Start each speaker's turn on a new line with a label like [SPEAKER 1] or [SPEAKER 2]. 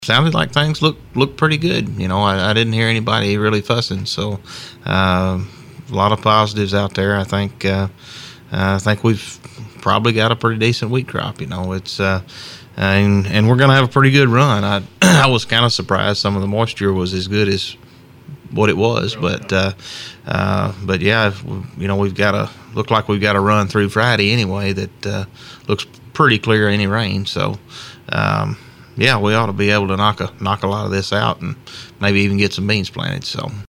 [SPEAKER 1] sounded like things looked pretty good. I didn't hear anybody really fussing. So a lot of positives out there. I think we've probably got a pretty decent wheat crop. It's and we're gonna have a pretty good run. I was kind of surprised some of the moisture was as good as what it was, but yeah, we've got a run through Friday anyway that looks pretty clear of any rain. So yeah, we ought to be able to knock a lot of this out and maybe even get some beans planted. So